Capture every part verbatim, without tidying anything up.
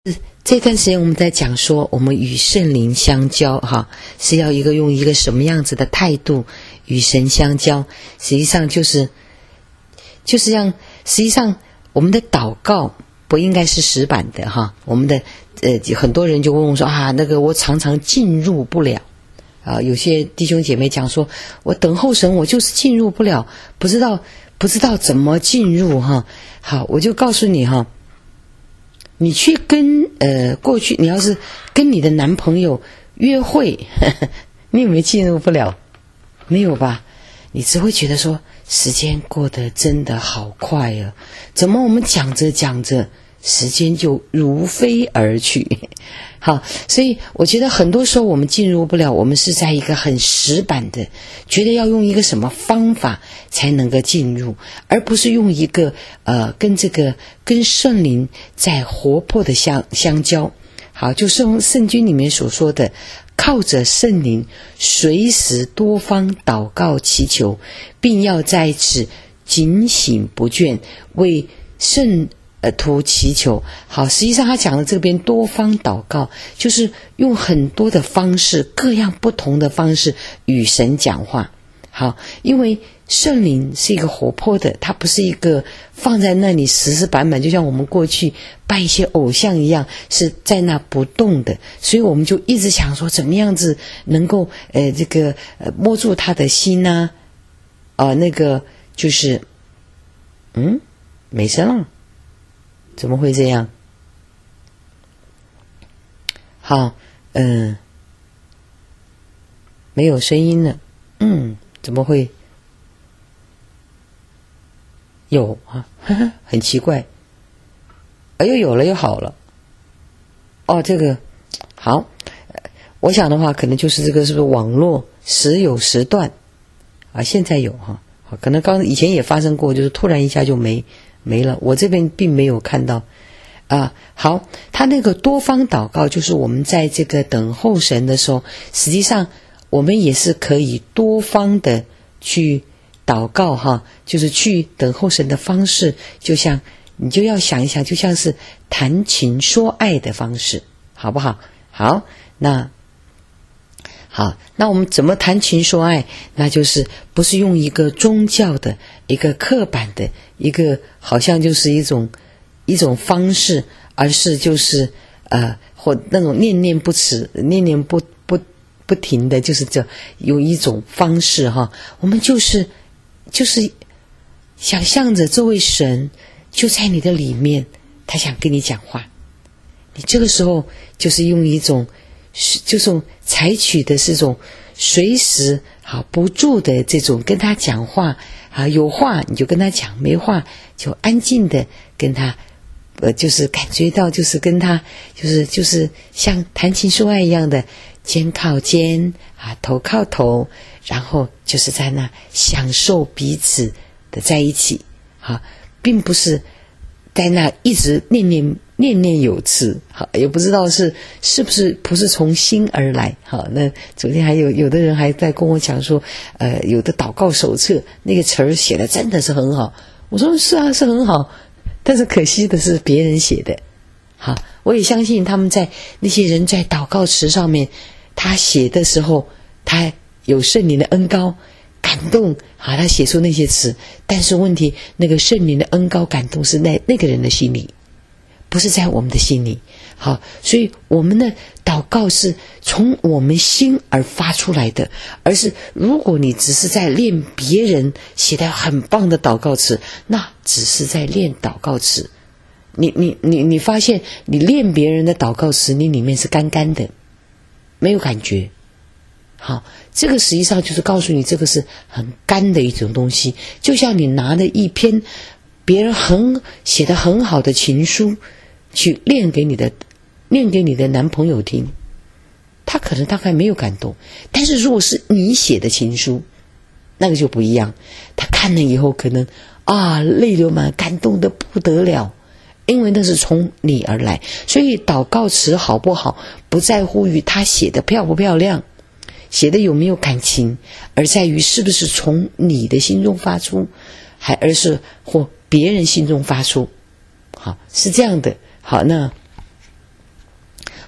这段时间我们在讲说，我们与圣灵相交哈，是要一个用一个什么样子的态度与神相交？实际上就是就是让实际上我们的祷告不应该是死板的哈。我们的呃很多人就问我说啊，那个我常常进入不了啊。有些弟兄姐妹讲说，我等候神，我就是进入不了，不知道不知道怎么进入哈。好，我就告诉你哈。你去跟呃过去，你要是跟你的男朋友约会，呵呵你有没有进入不了？没有吧？你只会觉得说时间过得真的好快啊！怎么我们讲着讲着，时间就如飞而去？好，所以我觉得很多时候我们进入不了，我们是在一个很死板的，觉得要用一个什么方法才能够进入，而不是用一个呃跟这个跟圣灵在活泼的相相交。好，就圣圣经里面所说的，靠着圣灵随时多方祷告祈求，并要在此警醒不倦，为圣呃，图祈求。好，实际上他讲的这边多方祷告，就是用很多的方式，各样不同的方式与神讲话。好，因为圣灵是一个活泼的，它不是一个放在那里死死板板，就像我们过去拜一些偶像一样，是在那不动的。所以我们就一直想说，怎么样子能够呃这个呃摸住他的心呢、啊？呃，那个就是嗯，没声了。怎么会这样？好，嗯、呃，没有声音了。嗯，怎么会有啊？呵呵，很奇怪。哎呦，有了又好了。哦，这个好，我想的话，可能就是这个是不是网络时有时断啊？现在有哈，好，可能刚以前也发生过，就是突然一下就没。没了，我这边并没有看到啊。好，他那个多方祷告，就是我们在这个等候神的时候，实际上我们也是可以多方的去祷告哈，就是去等候神的方式，就像你就要想一想，就像是谈情说爱的方式，好不好？好，那好，那我们怎么谈情说爱？那就是不是用一个宗教的一个刻板的一个好像就是一种一种方式，而是就是呃或那种念念不辞念念不不不停的，就是这有一种方式哈。我们就是就是想象着这位神就在你的里面，他想跟你讲话，你这个时候就是用一种就是采取的是种随时好不住的这种跟他讲话啊，有话你就跟他讲，没话就安静的跟他呃，就是感觉到就是跟他就是就是像谈情说爱一样的肩靠肩啊，头靠头，然后就是在那享受彼此的在一起啊，并不是在那一直念念念念有词，好，也不知道是是不是不是从心而来。好，那昨天还有有的人还在跟我讲说，呃，有的祷告手册那个词儿写的真的是很好。我说是啊，是很好，但是可惜的是别人写的。好，我也相信他们在那些人在祷告词上面，他写的时候，他有圣灵的恩膏感动，好，他写出那些词。但是问题，那个圣灵的恩膏感动是在那个人的心里。不是在我们的心里。好，所以我们的祷告是从我们心而发出来的，而是如果你只是在练别人写的很棒的祷告词，那只是在练祷告词。你你你你发现你练别人的祷告词，你里面是干干的，没有感觉。好，这个实际上就是告诉你，这个是很干的一种东西，就像你拿了一篇别人很写的很好的情书去练给你的念给你的男朋友听，他可能大概没有感动。但是如果是你写的情书，那个就不一样，他看了以后可能啊泪流满，感动得不得了，因为那是从你而来。所以祷告词好不好，不在乎于他写的漂不漂亮，写的有没有感情，而在于是不是从你的心中发出，还而是或别人心中发出。好，是这样的。好，那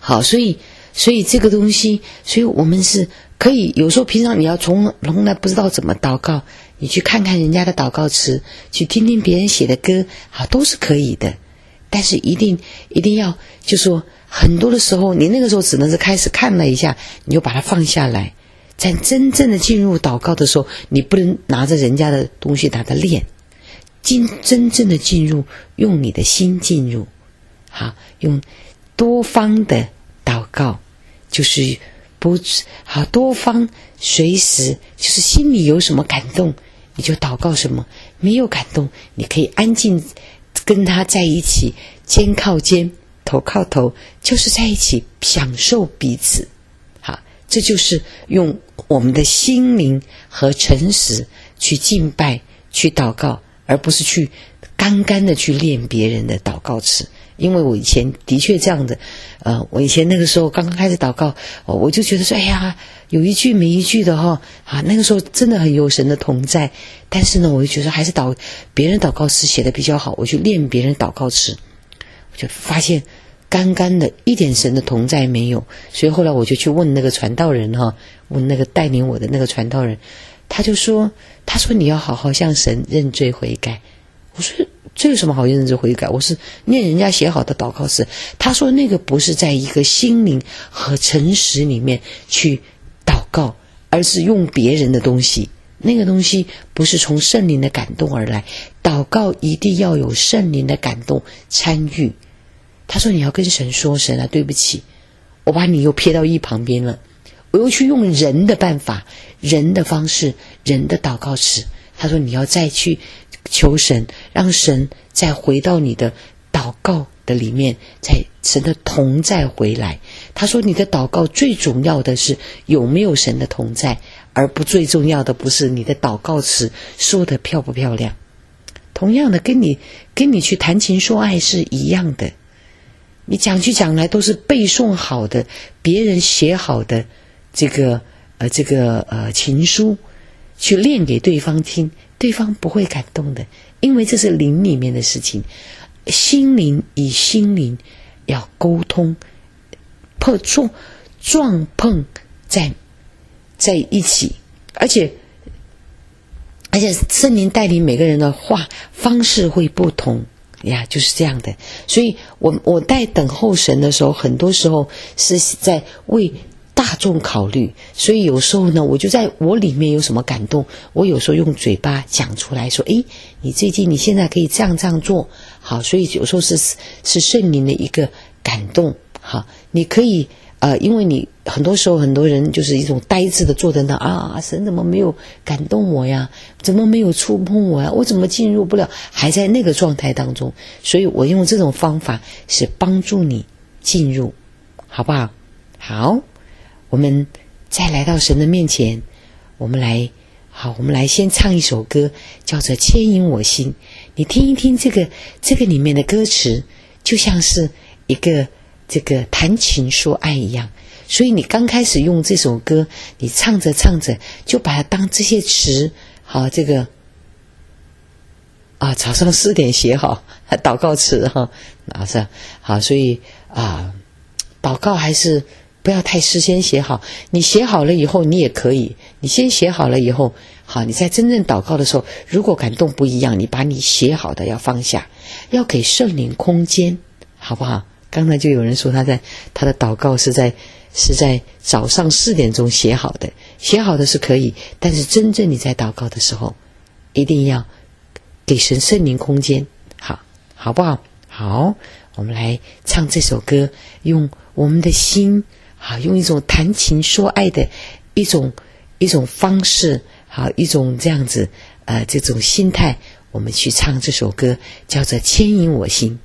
好，所以所以这个东西，所以我们是可以有时候平常你要从从来不知道怎么祷告，你去看看人家的祷告词，去听听别人写的歌，好，都是可以的。但是一定一定要就说很多的时候，你那个时候只能是开始看了一下，你就把它放下来。在真正的进入祷告的时候，你不能拿着人家的东西拿着练，进真正的进入，用你的心进入，好，用多方的祷告，就是不好多方随时就是心里有什么感动你就祷告什么，没有感动你可以安静跟他在一起，肩靠肩头靠头，就是在一起享受彼此。好，这就是用我们的心灵和诚实去敬拜去祷告，而不是去干干的去练别人的祷告词。因为我以前的确这样的，呃，我以前那个时候刚刚开始祷告，我就觉得说，哎呀，有一句没一句的哈，啊，那个时候真的很有神的同在。但是呢，我就觉得还是祷别人祷告词写的比较好，我去练别人祷告词，我就发现干干的一点神的同在没有。所以后来我就去问那个传道人哈，问那个带领我的那个传道人，他就说，他说你要好好向神认罪悔改。我说这有什么好认罪悔改？我是念人家写好的祷告词。他说那个不是在一个心灵和诚实里面去祷告，而是用别人的东西，那个东西不是从圣灵的感动而来。祷告一定要有圣灵的感动参与。他说你要跟神说，神啊，对不起，我把你又撇到一旁边了，我又去用人的办法，人的方式，人的祷告词。他说你要再去求神，让神再回到你的祷告的里面，在神的同在回来。他说你的祷告最重要的是有没有神的同在，而不最重要的不是你的祷告词说得漂不漂亮。同样的，跟你跟你去谈情说爱是一样的，你讲去讲来都是背诵好的，别人写好的这个呃这个呃情书，去练给对方听，对方不会感动的，因为这是灵里面的事情。心灵与心灵要沟通，碰撞撞碰在在一起，而且而且圣灵带领每个人的话方式会不同呀，就是这样的。所以我我在等候神的时候，很多时候是在为大众考虑，所以有时候呢，我就在我里面有什么感动，我有时候用嘴巴讲出来说，诶，你最近你现在可以这样这样做，好，所以有时候是是圣灵的一个感动，好，你可以呃，因为你很多时候很多人就是一种呆滞的坐在那啊，神怎么没有感动我呀？怎么没有触碰我呀？我怎么进入不了？还在那个状态当中，所以我用这种方法是帮助你进入，好不好？好。我们再来到神的面前，我们来好，我们来先唱一首歌，叫做《牵引我心》。你听一听这个这个里面的歌词，就像是一个这个谈情说爱一样。所以你刚开始用这首歌，你唱着唱着就把它当这些词，好，这个啊早上四点写好祷告词哈，啊是好，所以啊祷告还是不要太事先写好，你写好了以后你也可以，你先写好了以后，好，你在真正祷告的时候，如果感动不一样，你把你写好的要放下，要给圣灵空间，好不好？刚才就有人说他在他的祷告是在是在早上四点钟写好的，写好的是可以，但是真正你在祷告的时候，一定要给神圣灵空间，好，好不好？好，我们来唱这首歌，用我们的心。好，用一种谈情说爱的一种一种方式，好，一种这样子呃这种心态，我们去唱这首歌，叫做《牵引我心》。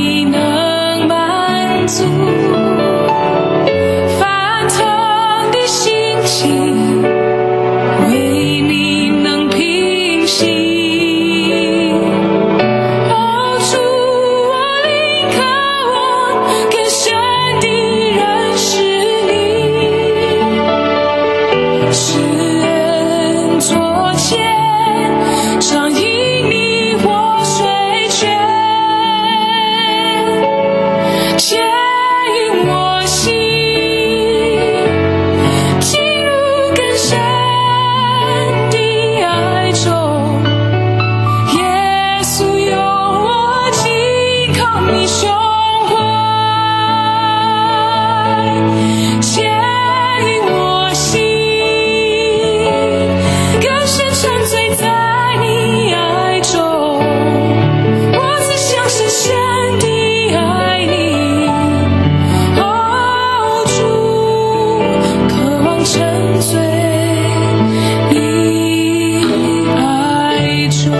烦痛的座前，常因你活水泉，牵引我心进入更深的爱中。耶稣有我紧靠你胸怀，牵引我心更深沉醉在你爱中。我只想深深地爱你，哦，主，渴望沉醉你爱中。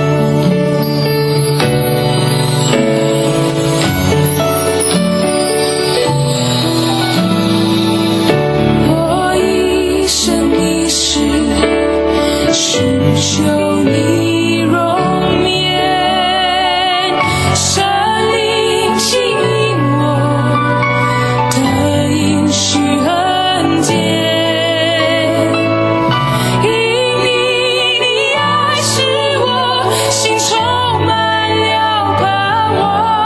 我一生一世寻求你容颜，圣灵吸引我的应许恩典，因你的爱使我心充满了盼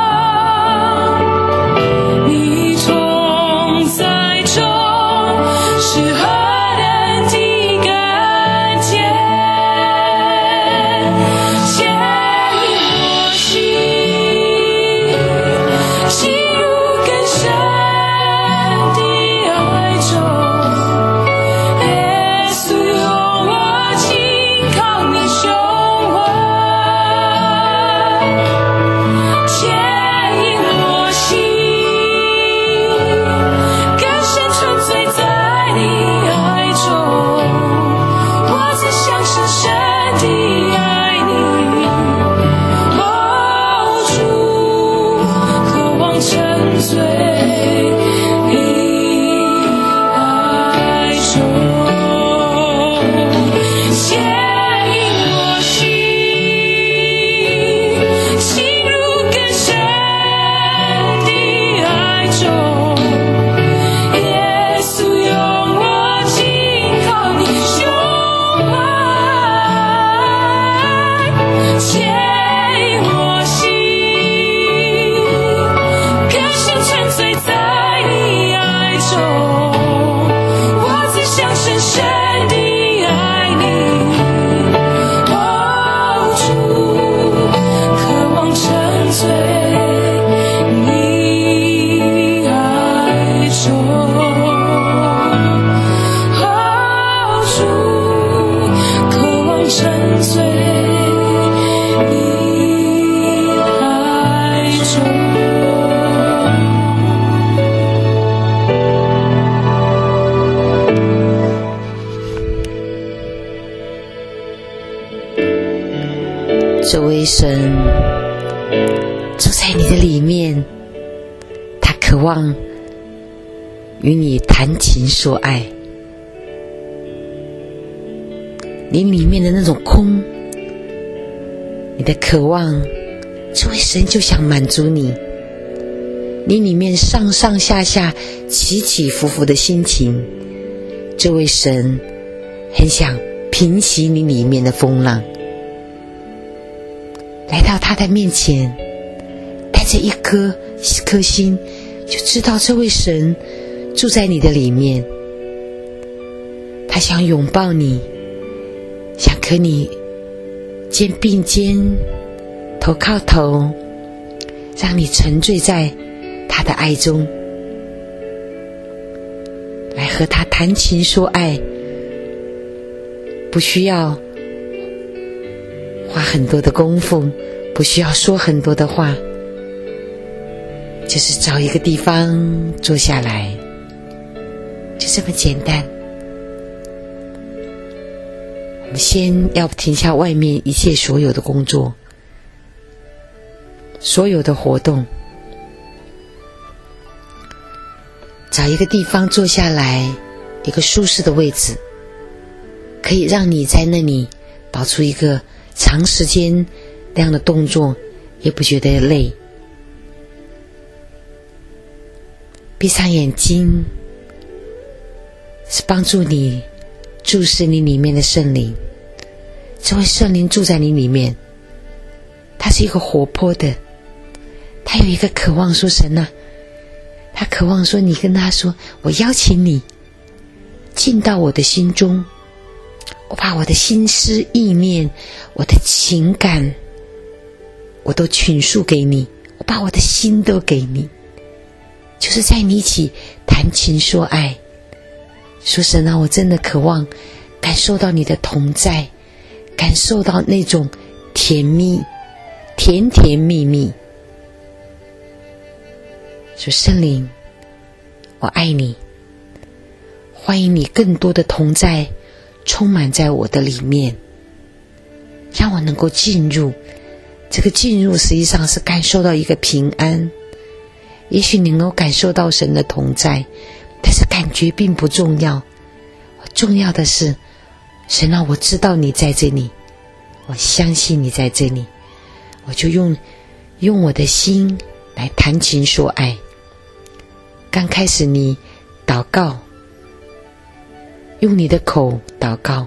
望，你同在中是何等的感见，牵引我心进入更深的爱中。耶稣有我紧靠你胸怀，牵引我心更深沉醉在你爱中。我只想深深地爱你，哦，主，渴望沉醉你爱中，牵引我心进入更深的爱中。耶稣有我紧靠你胸怀，牵引我心更深沉醉在你爱中。我只想深深地爱你，哦，主，渴望沉醉你爱中，哦，主，渴望沉醉你爱中。 这位神住在你的里面，他渴望与你谈情说爱。你里面的那种空，你的渴望，这位神就想满足你。你里面上上下下起起伏伏的心情，这位神很想平息你里面的风浪。来到他的面前，带着一颗一颗心，就知道这位神住在你的里面。他想拥抱你，想和你肩并肩，头靠头，让你沉醉在他的爱中，来和他谈情说爱。不需要花很多的功夫，不需要说很多的话，就是找一个地方坐下来，就这么简单。我们先要停下外面一切所有的工作，所有的活动，找一个地方坐下来，一个舒适的位置，可以让你在那里保持一个长时间那样的动作，也不觉得累。闭上眼睛，是帮助你注视你里面的圣灵， 这位圣灵住在你里面，他是一个活泼的，他有一个渴望说神啊，他渴望说你跟他说，我邀请你进到我的心中，我把我的心思意念，我的情感我都倾诉给你，我把我的心都给你，就是在你一起谈情说爱，说神啊，我真的渴望感受到你的同在，感受到那种甜蜜，甜甜蜜蜜。说圣灵，我爱你，欢迎你更多的同在充满在我的里面，让我能够进入，这个进入实际上是感受到一个平安。也许你能够感受到神的同在，但是感觉并不重要，重要的是神啊，我知道你在这里，我相信你在这里，我就用用我的心来谈情说爱。刚开始你祷告，用你的口祷告，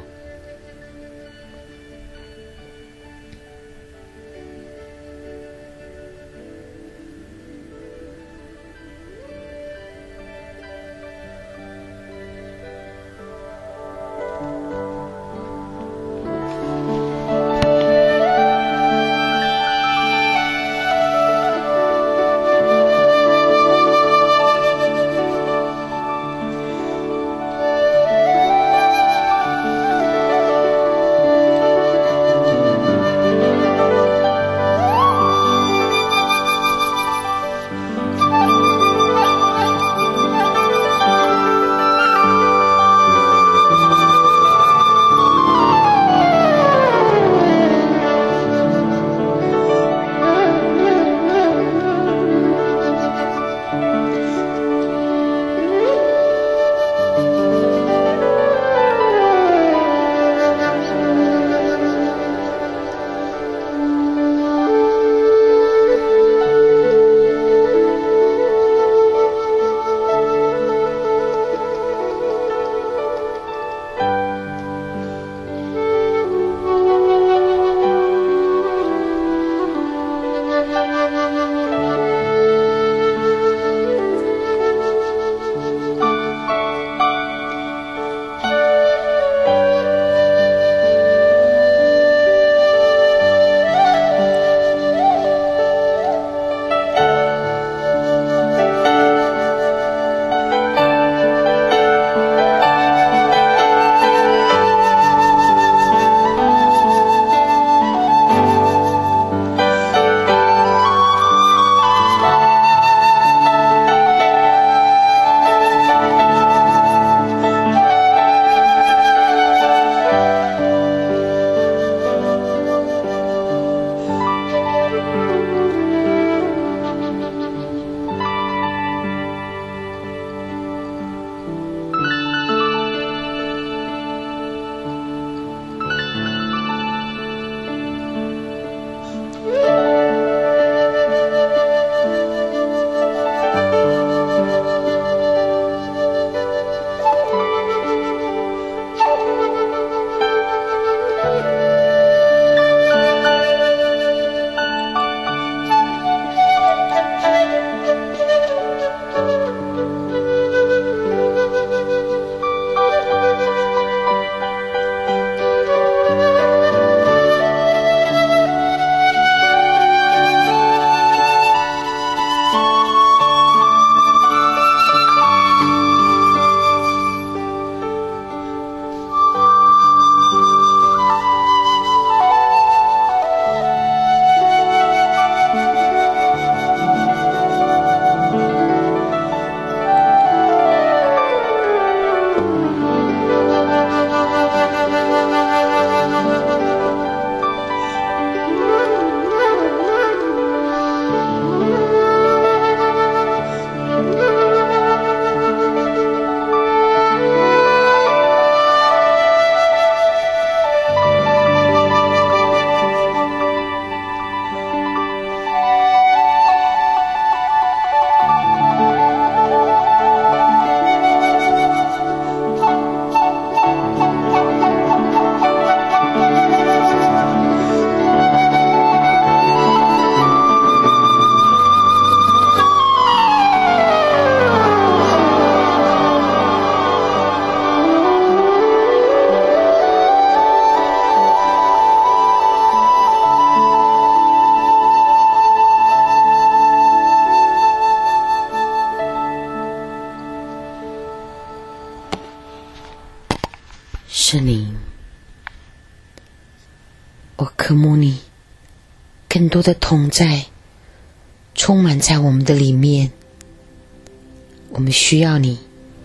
我渴慕你更多的同在，充满在我们的里面。我们需要你。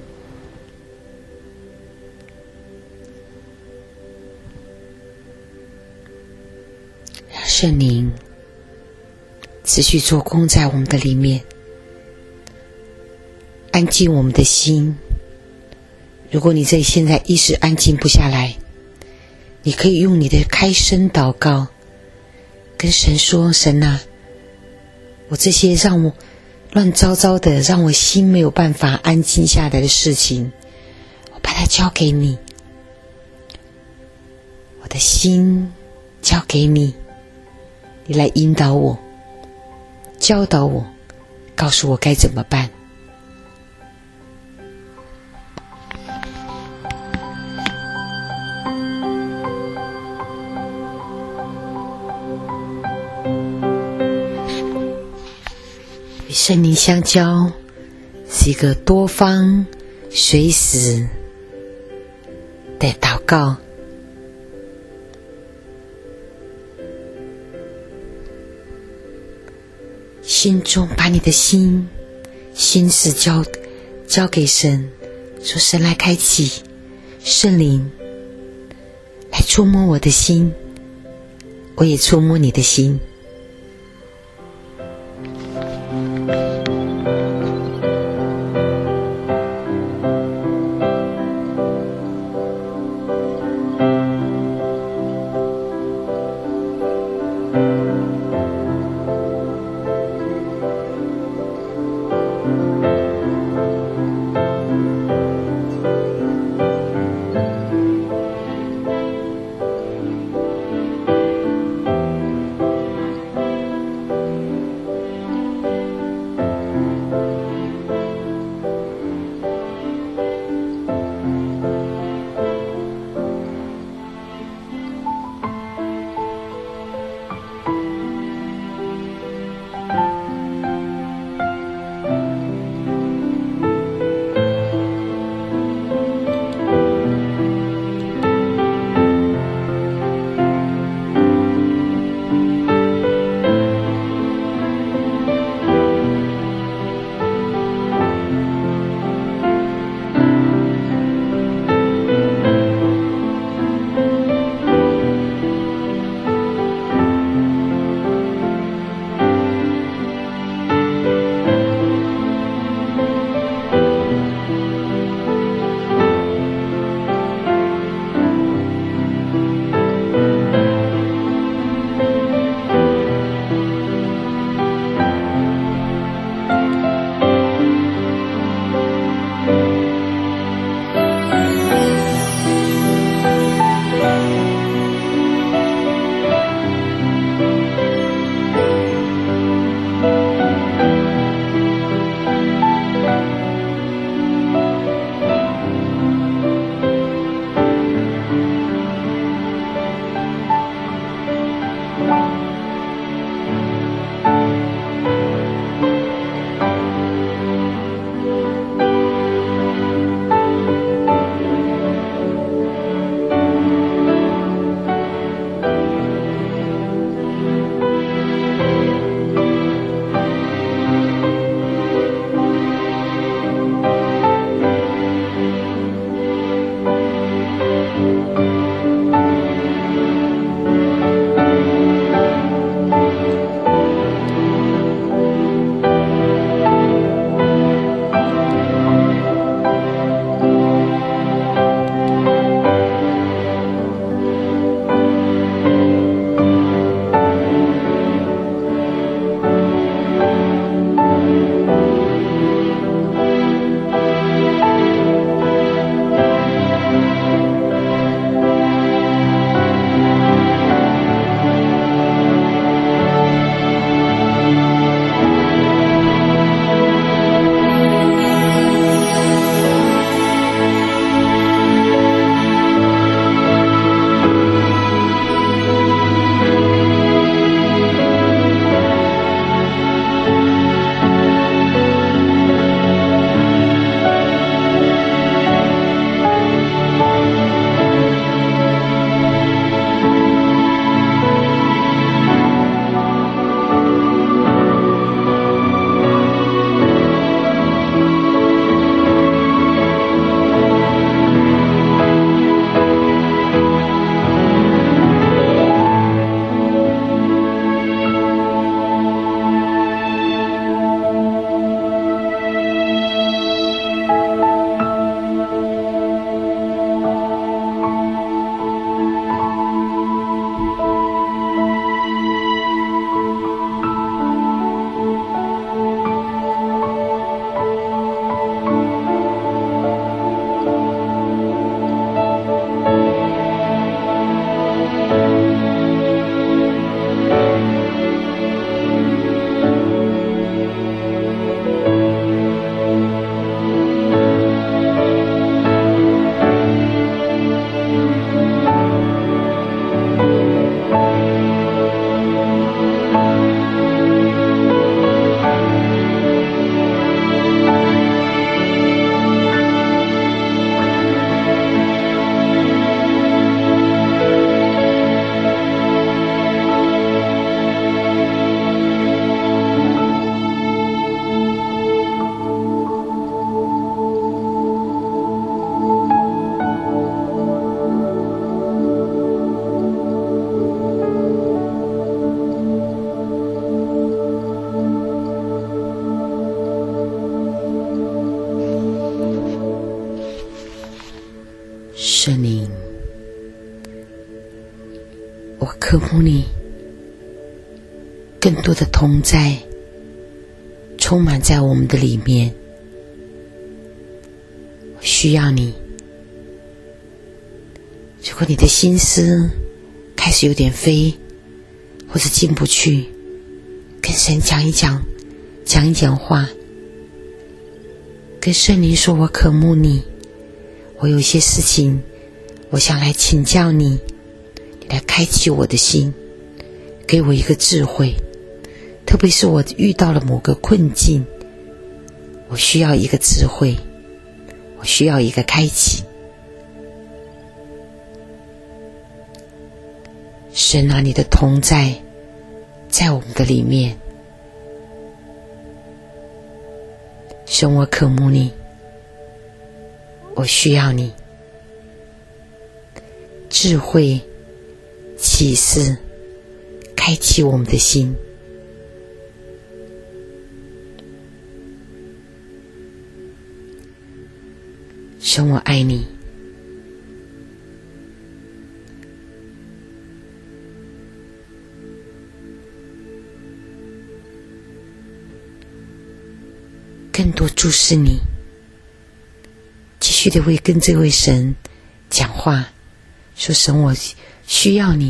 让圣灵持续做工在我们的里面，安静我们的心。如果你这现在一时安静不下来，你可以用你的开声祷告跟神说，神啊，我这些让我乱糟糟的，让我心没有办法安静下来的事情，我把它交给你，我的心交给你，你来引导我，教导我，告诉我该怎么办。与圣灵相交是一个多方随时的祷告，心中把你的心心事交交给神，说神来开启，圣灵来触摸我的心，我也触摸你的心。 我渴慕你，更多的同在充满在我们的里面。我需要你。如果你的心思开始有点飞，或者进不去，跟神讲一讲，讲一讲话，跟圣灵说，我渴慕你，我有一些事情我想来请教你，你来开启我的心，给我一个智慧，特别是我遇到了某个困境，我需要一个智慧，我需要一个开启。神啊，你的同在在我们的里面。神，我渴慕你，我需要你。智慧、启示，开启我们的心。神，我爱你。更多注视你，继续的为跟这位神讲话，说神，我需要你，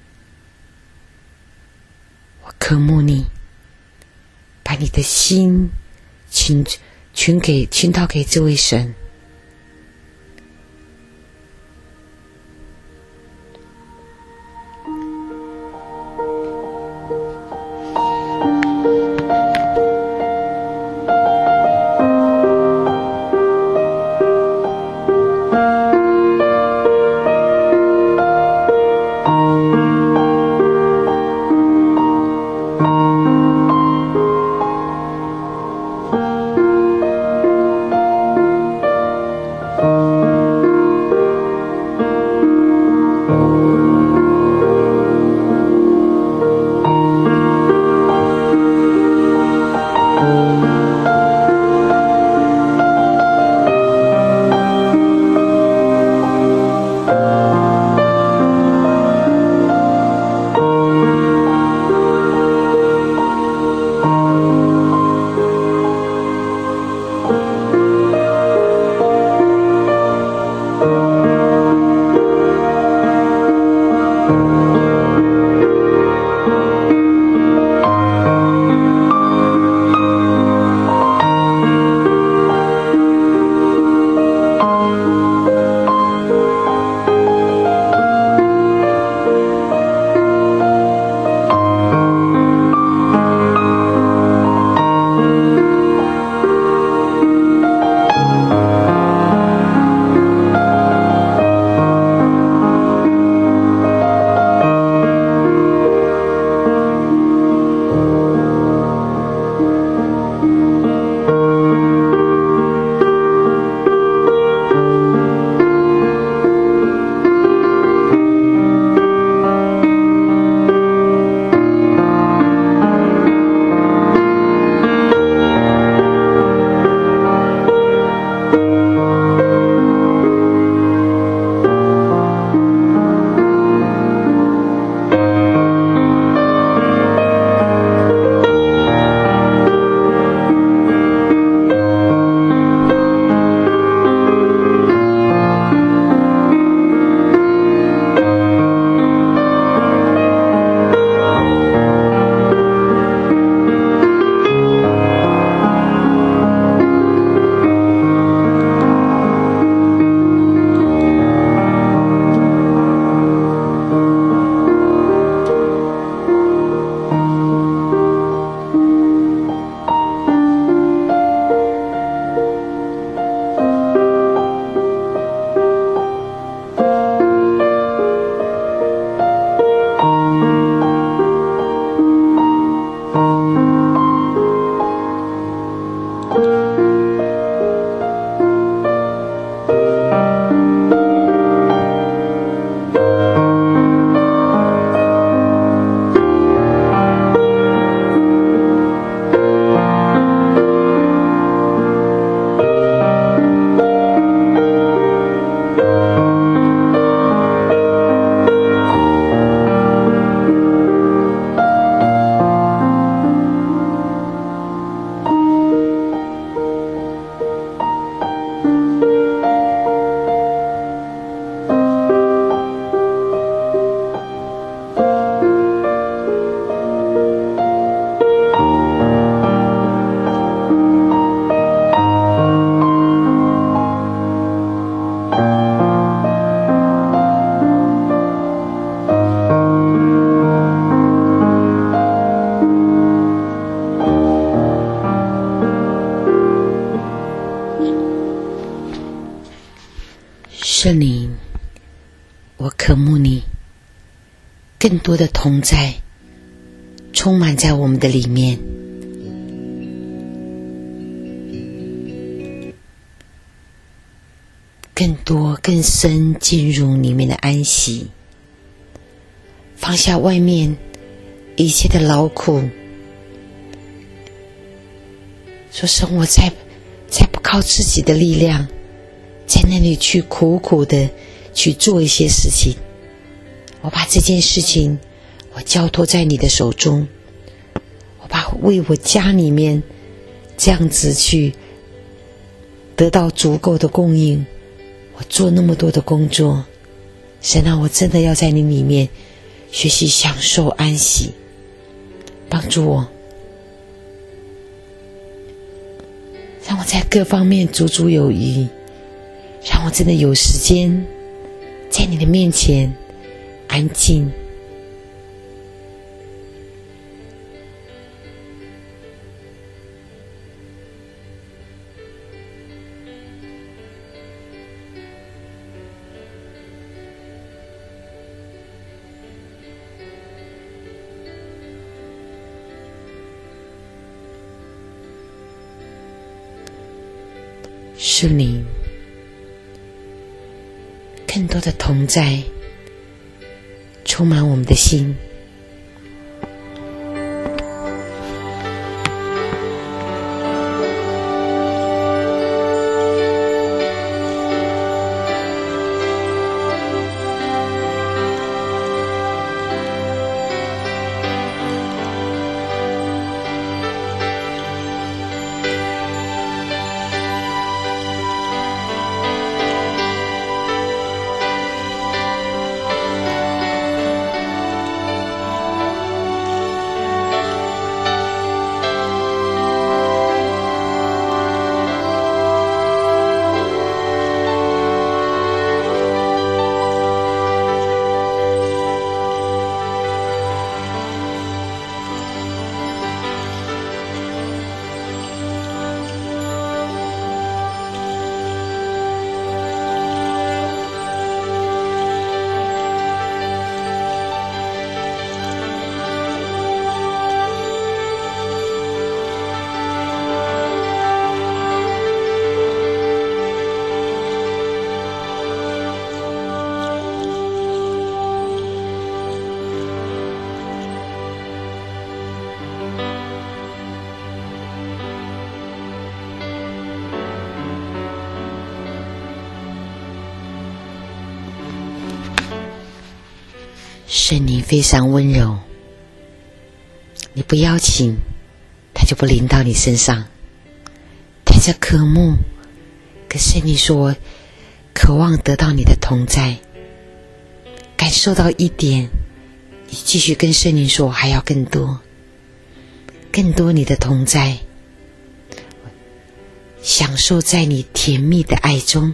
我渴慕你，把你的心倾倾给倾倒给这位神。 更多的同在充满在我们的里面。更多更深进入里面的安息，放下外面一切的劳苦，说生活再再不靠自己的力量，在那里去苦苦的去做一些事情，我把这件事情我交托在你的手中，我把为我家里面这样子去得到足够的供应，我做那么多的工作，神啊，我真的要在你里面学习享受安息，帮助我，让我在各方面足足有余，让我真的有时间在你的面前安静。是你更多的同在充满我们的心。圣灵非常温柔，你不邀请他就不临到你身上，带着渴慕跟圣灵说，渴望得到你的同在，感受到一点，你继续跟圣灵说，我还要更多更多你的同在，享受在你甜蜜的爱中。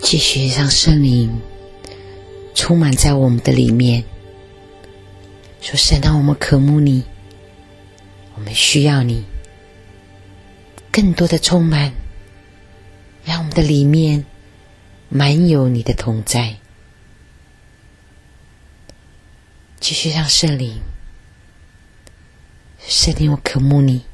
继续让圣灵充满在我们的里面，说神啊，我们渴慕你，我们需要你，更多的充满，让我们的里面满有你的同在。继续让圣灵，圣灵，我渴慕你。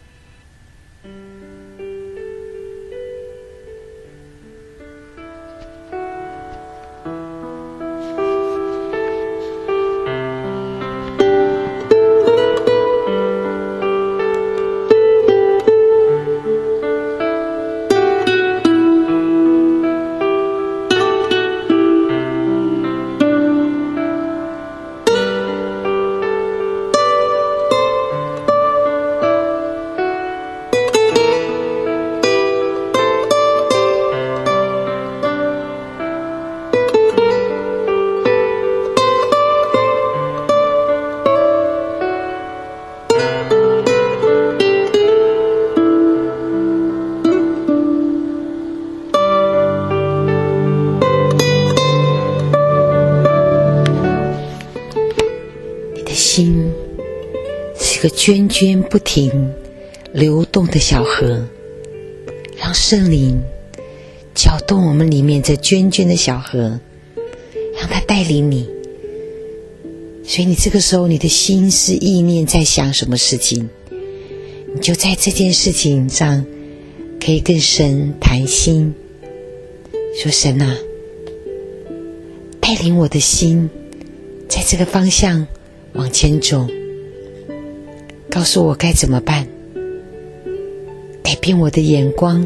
心是个涓涓不停流动的小河，让圣灵搅动我们里面这涓涓的小河，让它带领你。所以你这个时候你的心思意念在想什么事情，你就在这件事情上可以更深谈心，说神啊，带领我的心在这个方向往前走，告诉我该怎么办，改变我的眼光，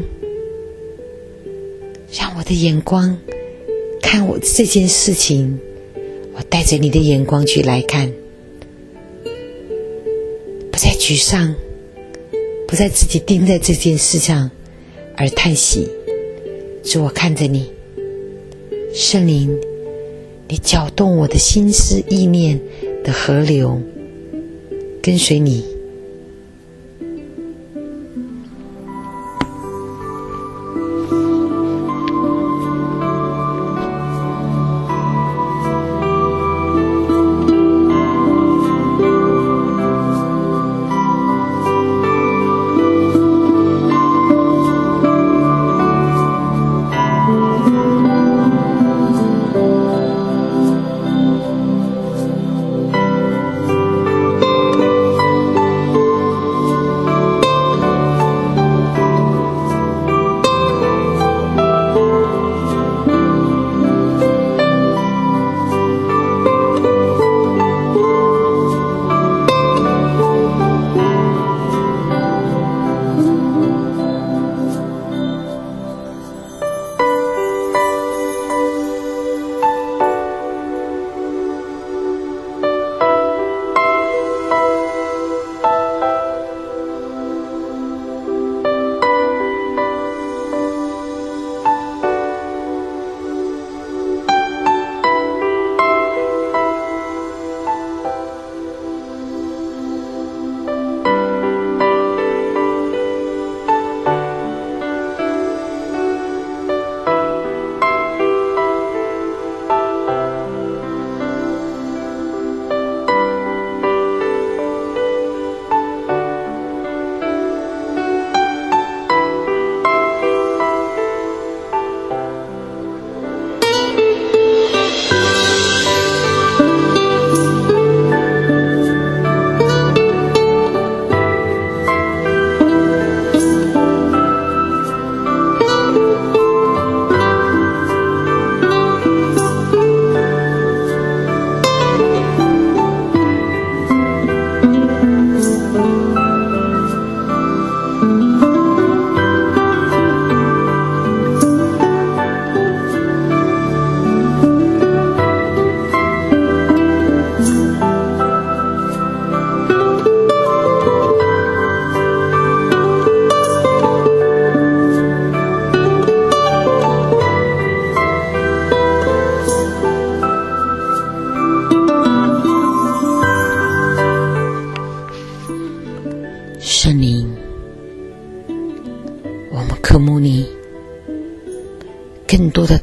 让我的眼光看我这件事情，我带着你的眼光去来看，不再沮丧，不再自己盯在这件事上而叹息，是我看着你，圣灵，你搅动我的心思意念的河流，跟随你。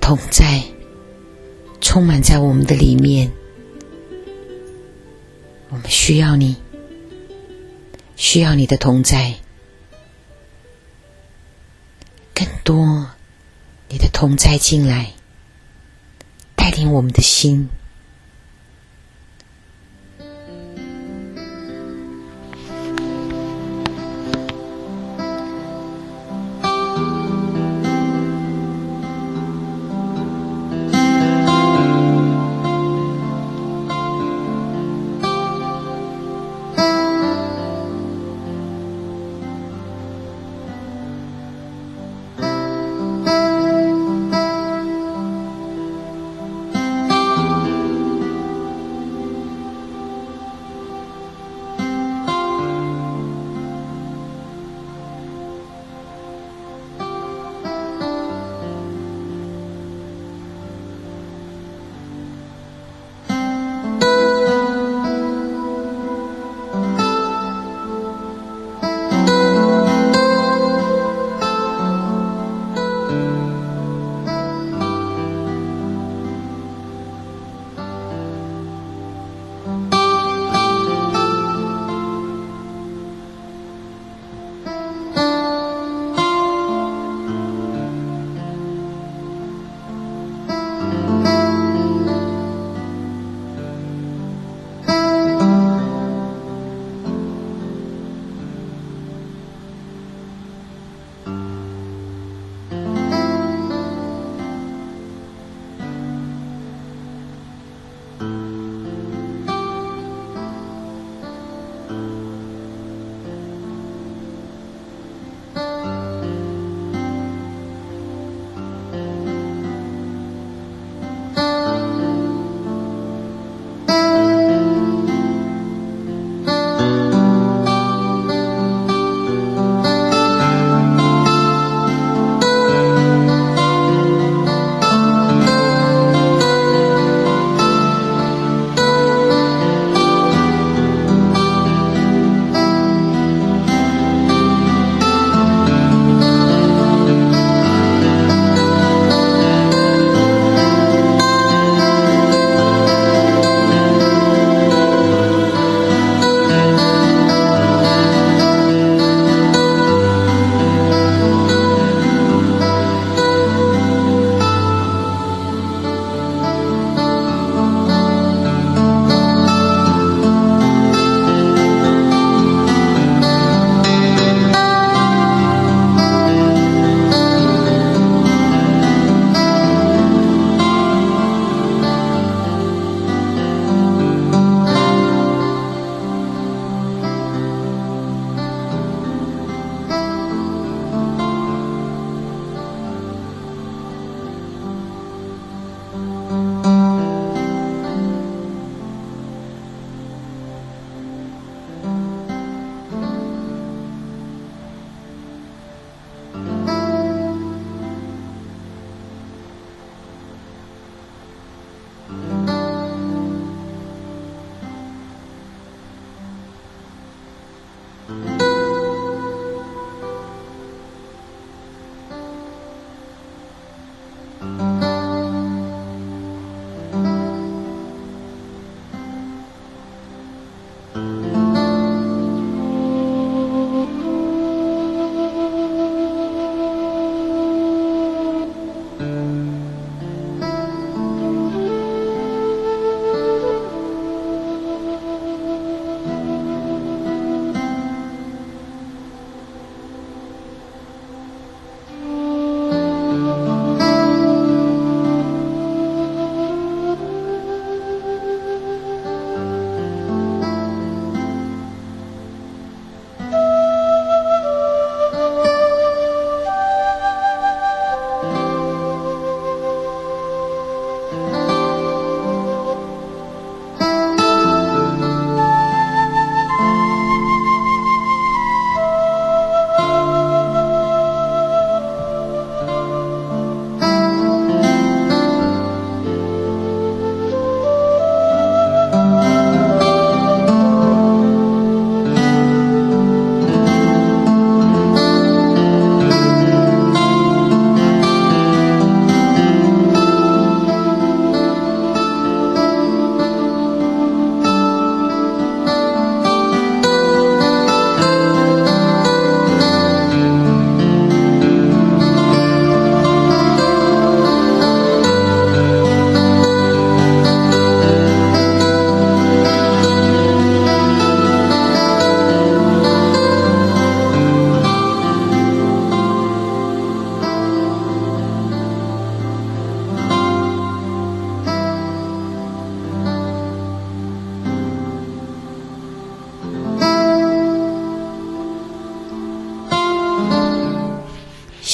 同在充满在我们的里面，我们需要你，需要你的同在，更多你的同在进来，带领我们的心。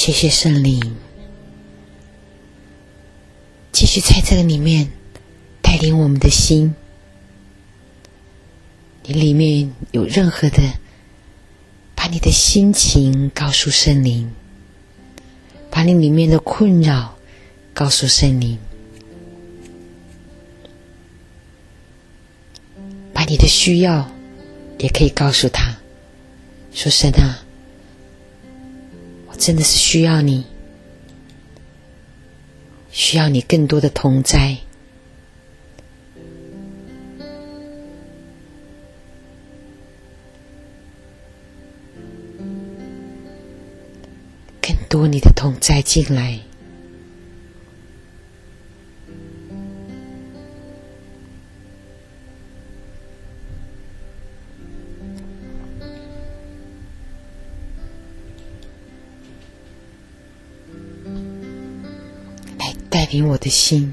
谢谢圣灵，继续在这个里面带领我们的心。你里面有任何的，把你的心情告诉圣灵，把你里面的困扰告诉圣灵，把你的需要也可以告诉他，说神啊，我真的是需要你，需要你更多的同在。更多你的同在进来。来带领我的心。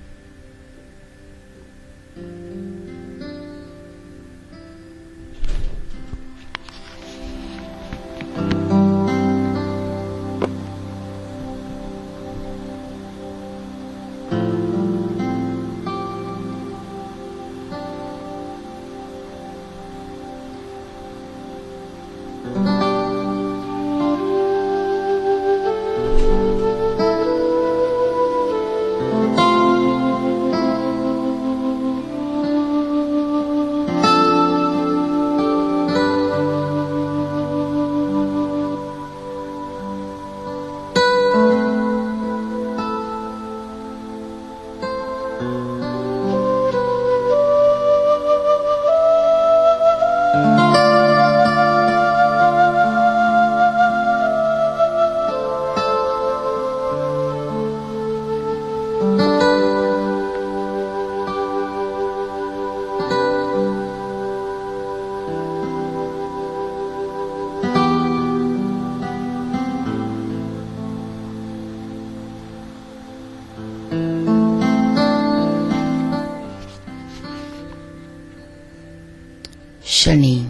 圣灵，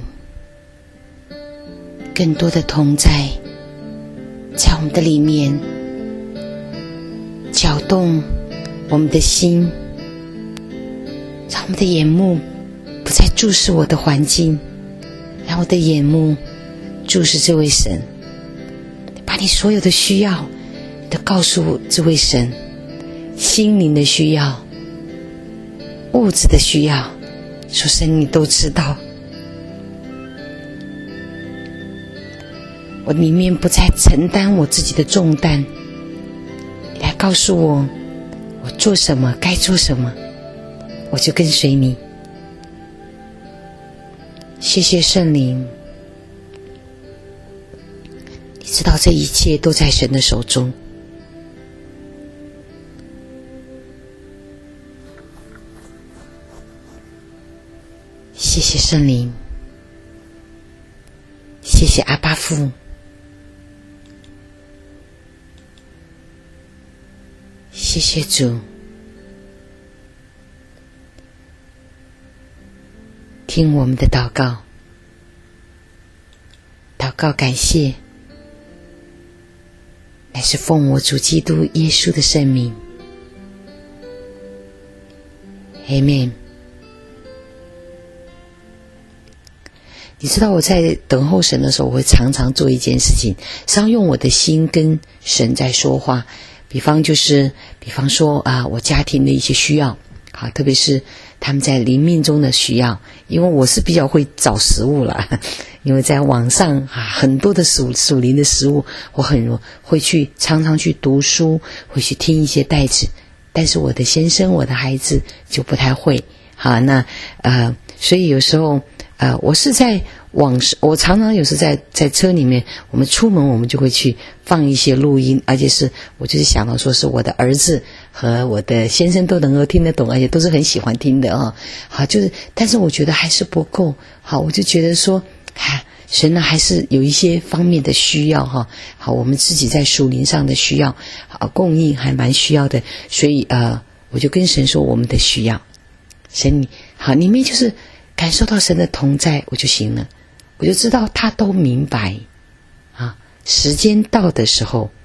更多的同在在我们的里面，搅动我们的心，让我们的眼目不再注视我的环境，让我的眼目注视这位神，把你所有的需要都告诉这位神，心灵的需要，物质的需要，说神你都知道。我里面不再承担我自己的重担，来告诉我我做什么该做什么，我就跟随你。谢谢圣灵，你知道这一切都在神的手中。谢谢圣灵，谢谢阿爸父，谢谢主，听我们的祷告，祷告感谢，乃是奉我主基督耶稣的圣名。Amen。你知道我在等候神的时候，我会常常做一件事情，是要用我的心跟神在说话。比方就是比方说啊，我家庭的一些需要，好，特别是他们在灵命中的需要，因为我是比较会找食物了，因为在网上啊很多的属属灵的食物，我很会去常常去读书，会去听一些带子，但是我的先生我的孩子就不太会。好，那呃所以有时候呃我是在网我常常有时在在车里面，我们出门我们就会去放一些录音，而且是我就是想到说是我的儿子和我的先生都能够听得懂，而且都是很喜欢听的啊。好，就是但是我觉得还是不够。好，我就觉得说哈，神呢还是有一些方面的需要哈。好，我们自己在属灵上的需要，好供应还蛮需要的，所以呃我就跟神说我们的需要。神你好，里面就是感受到神的同在我就行了，我就知道他都明白啊。时间到的时候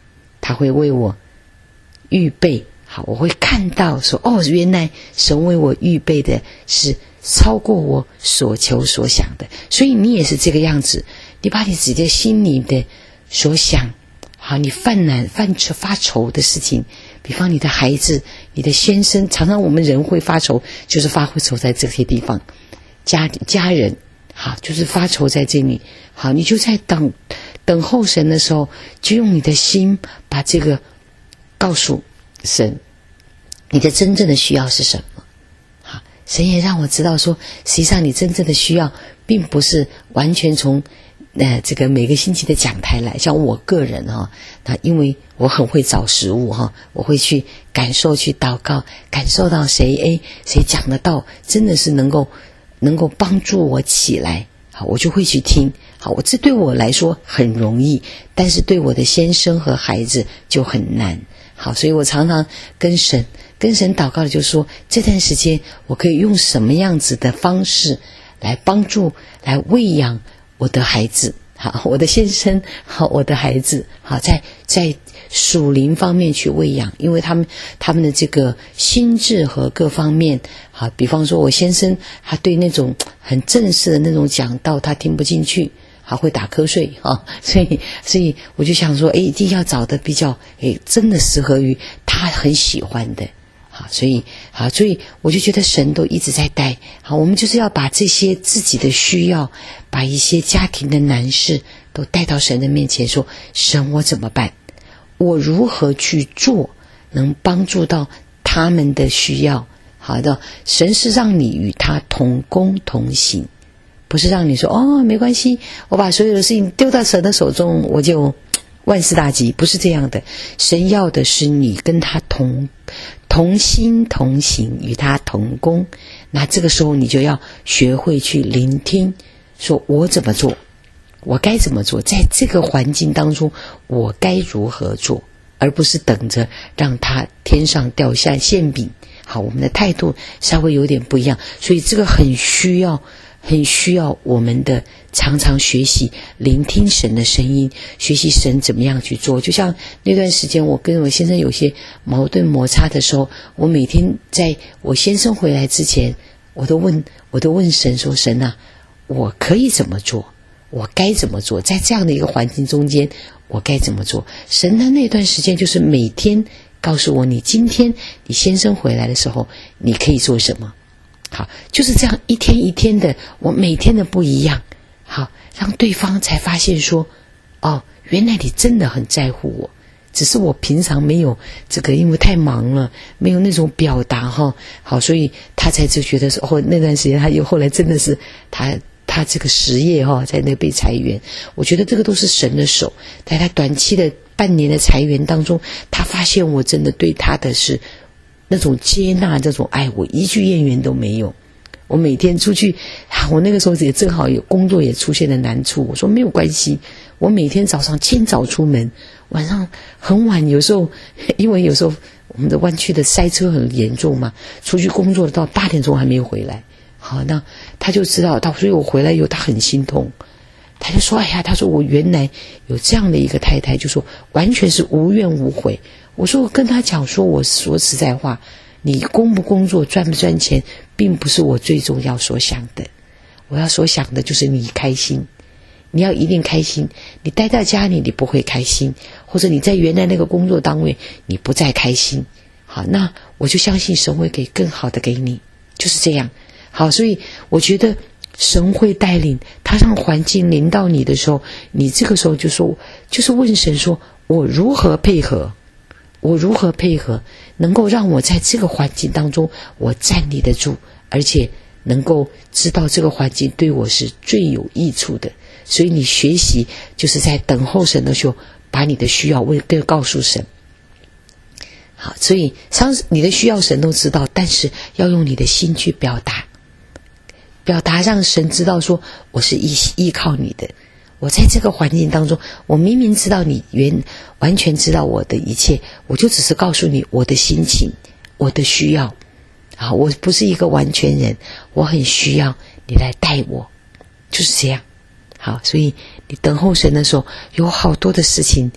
他会为我预备。好，我会看到说，哦，原来神为我预备的是超过我所求所想的。所以你也是这个样子，你把你自己的心里的所想，好，你犯难犯发愁的事情，比方你的孩子、你的先生，常常我们人会发愁，就是发愁在这些地方，家家人，好，就是发愁在这里。好，你就在等等候神的时候，就用你的心把这个告诉神，你的真正的需要是什么？好，神也让我知道说，实际上你真正的需要并不是完全从呃这个每个星期的讲台来。像我个人哈、哦，那因为我很会找食物哈、哦，我会去感受、去祷告，感受到谁诶谁讲的道真的是能够能够帮助我起来，好，我就会去听。好，我这对我来说很容易，但是对我的先生和孩子就很难。好，所以我常常跟神跟神祷告的就是说，这段时间我可以用什么样子的方式来帮助来喂养我的孩子，好，我的先生，好，我的孩子，好，在在属灵方面去喂养，因为他们他们的这个心智和各方面，好，比方说我先生他对那种很正式的那种讲道他听不进去，还会打瞌睡啊，所以所以我就想说，哎，一定要找的比较哎真的适合于他很喜欢的，好，所以好，所以我就觉得神都一直在带，好，我们就是要把这些自己的需要，把一些家庭的难事都带到神的面前，说，神，我怎么办？我如何去做能帮助到他们的需要？好的，神是让你与他同工同行，不是让你说哦没关系，我把所有的事情丢到神的手中，我就万事大吉，不是这样的。神要的是你跟他同同心同行，与他同工。那这个时候你就要学会去聆听，说我怎么做，我该怎么做，在这个环境当中我该如何做，而不是等着让他天上掉下馅饼。好，我们的态度稍微有点不一样，所以这个很需要很需要我们的常常学习聆听神的声音，学习神怎么样去做。就像那段时间我跟我先生有些矛盾摩擦的时候，我每天在我先生回来之前，我都问我都问神说，神啊，我可以怎么做，我该怎么做，在这样的一个环境中间我该怎么做。神的那段时间就是每天告诉我，你今天你先生回来的时候你可以做什么。好，就是这样一天一天的，我每天的不一样，好，让对方才发现说，哦，原来你真的很在乎我，只是我平常没有这个，因为太忙了，没有那种表达哈。好，所以他才就觉得说，哦，那段时间他又后来真的是他他这个实业哈，在那被裁员，我觉得这个都是神的手，在他短期的半年的裁员当中，他发现我真的对他的是那种接纳，这种爱，我一句怨言都没有。我每天出去，我那个时候也正好有工作也出现了难处，我说没有关系，我每天早上清早出门，晚上很晚，有时候因为有时候我们的湾区的塞车很严重嘛，出去工作到八点钟还没有回来。好，那他就知道到，所以我回来以后他很心痛，他就说，哎呀，他说我原来有这样的一个太太，就说完全是无怨无悔。我说我跟他讲说，我说实在话，你工不工作赚不赚钱并不是我最重要所想的，我要所想的就是你开心，你要一定开心，你待在家里你不会开心，或者你在原来那个工作单位你不再开心，好，那我就相信神会给更好的给你，就是这样。好，所以我觉得神会带领，他让环境临到你的时候，你这个时候就说，就是问神说，我如何配合，我如何配合能够让我在这个环境当中我站立得住，而且能够知道这个环境对我是最有益处的。所以你学习就是在等候神的时候，把你的需要问跟告诉神。好，所以上你的需要神都知道，但是要用你的心去表达，表达让神知道说，我是依依靠你的，我在这个环境当中，我明明知道你原完全知道我的一切，我就只是告诉你我的心情，我的需要。好，我不是一个完全人，我很需要你来带我，就是这样。好，所以你等候神的时候，有好多的事情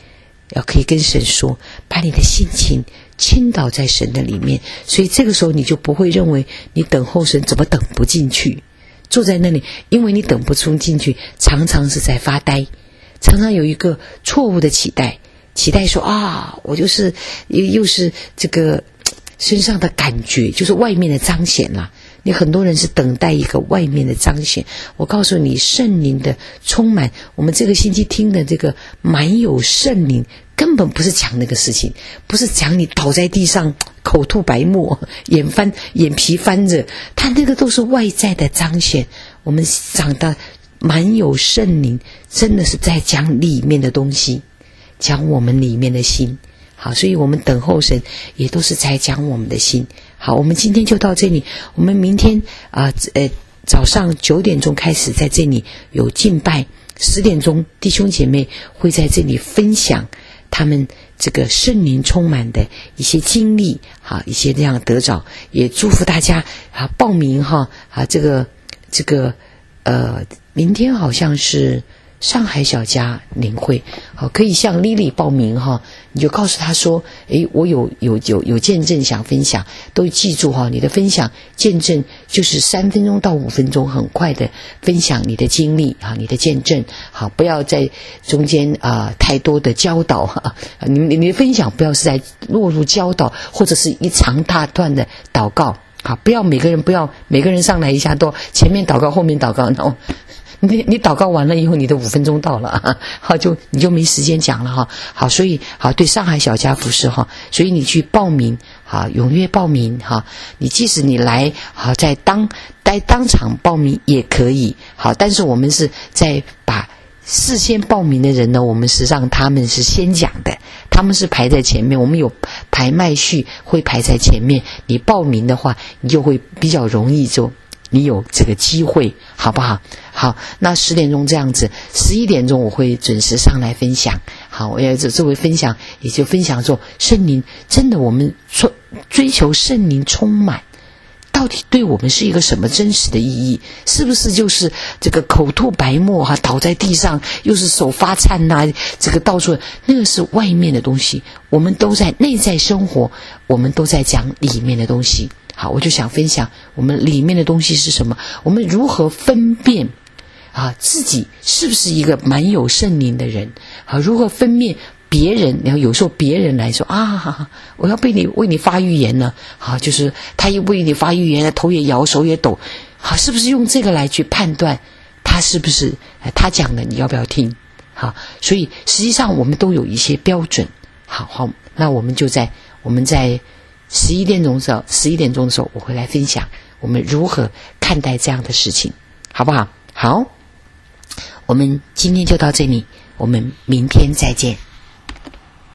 要可以跟神说，把你的心情倾倒在神的里面，所以这个时候你就不会认为你等候神怎么等不进去，坐在那里，因为你等不出进去，常常是在发呆，常常有一个错误的期待，期待说啊，我就是又又是这个身上的感觉，就是外面的彰显啦。你很多人是等待一个外面的彰显，我告诉你，圣灵的充满，我们这个星期听的这个满有圣灵，根本不是讲那个事情，不是讲你倒在地上口吐白沫，眼翻眼皮翻着，他那个都是外在的彰显。我们长大满有圣灵，真的是在讲里面的东西，讲我们里面的心。好，所以我们等候神也都是在讲我们的心。好，我们今天就到这里，我们明天啊呃早上九点钟开始在这里有敬拜，十点钟弟兄姐妹会在这里分享他们这个圣灵充满的一些经历，好，一些这样得着，也祝福大家啊报名哈啊这个这个呃明天好像是上海小家领会，好，可以向 Lily 报名哈，你就告诉他说，诶，我有有有有见证想分享，都记住哈，你的分享见证就是三分钟到五分钟，很快的分享你的经历啊，你的见证，好，不要在中间啊、呃、太多的教导哈，你你的分享不要是在落入教导，或者是一长大段的祷告，好，不要每个人不要每个人上来一下都前面祷告后面祷告，然后你你祷告完了以后，你的五分钟到了，好，就你就没时间讲了哈。好，所以好，对上海小家服饰哈，所以你去报名，好，踊跃报名哈。你即使你来，好，在当在当场报名也可以，好，但是我们是在把事先报名的人呢，我们实际上他们是先讲的，他们是排在前面，我们有排麦序会排在前面。你报名的话，你就会比较容易就。你有这个机会，好不好？好，那十点钟这样子，十一点钟我会准时上来分享。好，我要这这回分享，也就分享说，圣灵真的，我们追追求圣灵充满，到底对我们是一个什么真实的意义？是不是就是这个口吐白沫哈、啊，倒在地上，又是手发颤呐、啊，这个到处那个是外面的东西，我们都在内在生活，我们都在讲里面的东西。好，我就想分享我们里面的东西是什么，我们如何分辨啊自己是不是一个满有圣灵的人，好，如何分辨别人，然后有时候别人来说啊，我要被你为你发预言呢，好，就是他一为你发预言，头也摇手也抖，好，是不是用这个来去判断他是不是他讲的你要不要听？好，所以实际上我们都有一些标准。好好，那我们就在我们在十一点钟的时候，十一点钟的时候，我会来分享我们如何看待这样的事情，好不好？好，我们今天就到这里，我们明天再见。